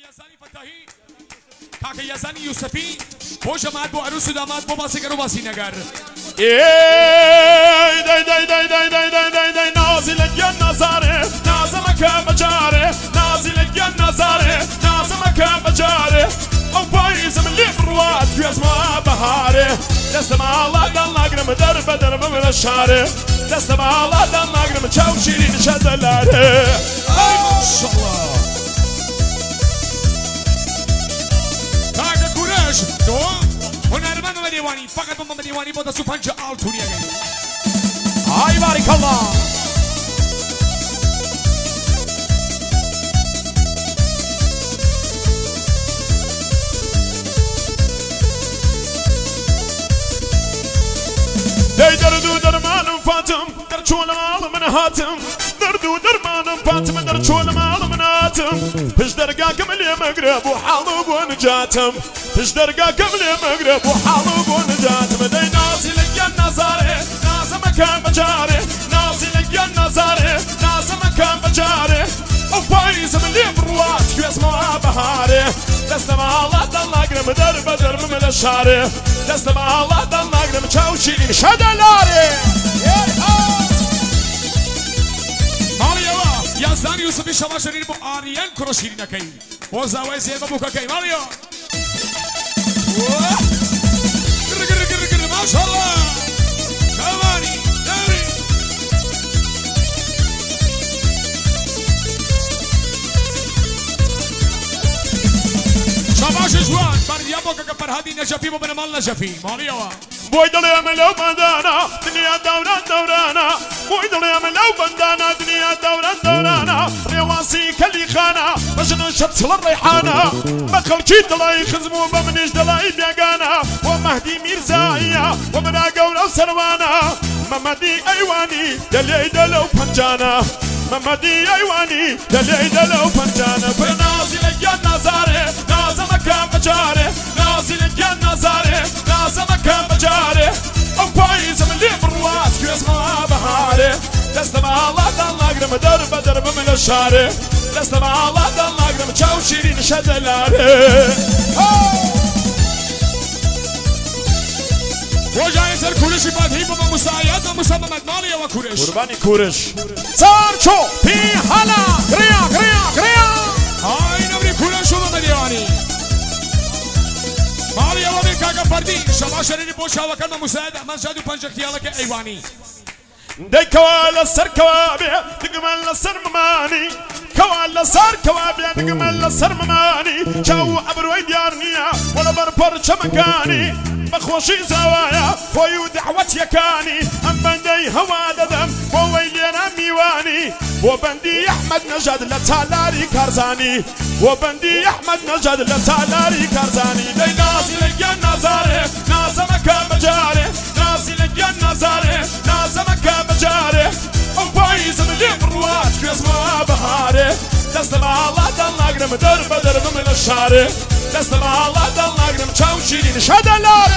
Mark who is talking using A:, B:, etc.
A: يزاني فتاهي كاك يزاني يوسفي بو جماعت بو عروس ودامات بو باسي كرو باسي نگر
B: داي داي داي داي داي داي داي داي نازل الجنة صاره نازمك مجاره نازل الجنة صاره نازمك مجاره او بايز من اللي بروات في اسماء بهاره دستما الله ضل اقرم درب درب من الشارع دستما الله ضل اقرم تشاو شيرين شدلاره
A: اي ما شاء الله هاك كورش تو هنرمن مديواني فقط من مديواني بودا سوفانجا آلتوني
B: هاي بارك الله داي دردو درمان فاتم درچول مال من هاتم دردو درمان فاتم درچول مال من هاتم پش درقاكم اللي مقرب وحالب ونجاتم پش درقاكم اللي مقرب وحالب ونجاتم داي نازل الجنة صاره نازمك مجاره نازل الجنة صاره نازمك مجاره او بايز من اللي بروات في اسماء بهاره دستما الله ضل اقرم درب درب من الشارع دستما الله ضل اقرم تشاو شيرين شدلاره
A: ماريو يزاني يوسفي شما شرين بو آريان كرو شيرين اكي بو زاوي زيما بوكا كي ماريو ما شاء الله كواني داري شباش جوان مريم بوكا كفرهادي نجفي بو بنمال نجفي ماريو
B: بوي دلي عملو بندانا دنيا دوران دورانا بوي دلي عملو بندانا دنيا دوران دورانا ريواسي كلي خانا مجنون شبس للريحانة بخلجي دلي خزمو بمنيش دلي بيقانا ومهدي ميرزايا ومنا قولو سروانا ممدي ايواني دلي دلو بنجانا ممدي ايواني دلي دلو بنجانا نازل الجنة صاره نازمك مجاره نازل الجنة صاره نازمك مجاره او بايز من اللي بروات في اسمها بهاره دستما الله ضل اقرم درب درب من الشارع دستما الله ضل اقرم تشاو شيرين شدلاره
A: وجايز الكورش بعد هيبة مساعدة مسمى مالية وكورش
B: قرباني كورش سارشو في هلا كريا كريا كريا
A: هاي نبري كورش وما مديواني مالية ومي كاكا فردي شما شريني بوشا وكلمة مساعدة من جادو پنج اختيالك ايواني
B: دي كوالا سر كوابي تقمل السر مماني كوالا سر كوابي تقمل السر مماني شاو ابروي ديارنيا ولا بربر شمكاني بخوشي زوايا ويو دعوت يكاني ام بندي هواددم وويلينا ميواني وبندي احمد نجد لتالاري كارزاني وبندي احمد نجد لتالاري كارزاني دي نازل الجنة صاره نازمك مجاره نازل الجنة صاره نازمك مجاره او بايز من اللي بروات في اسماء بهاره دستما الله ضل اقرم درب درب من الشارع دستما الله ضل اقرم تشاو شيرين شدلاره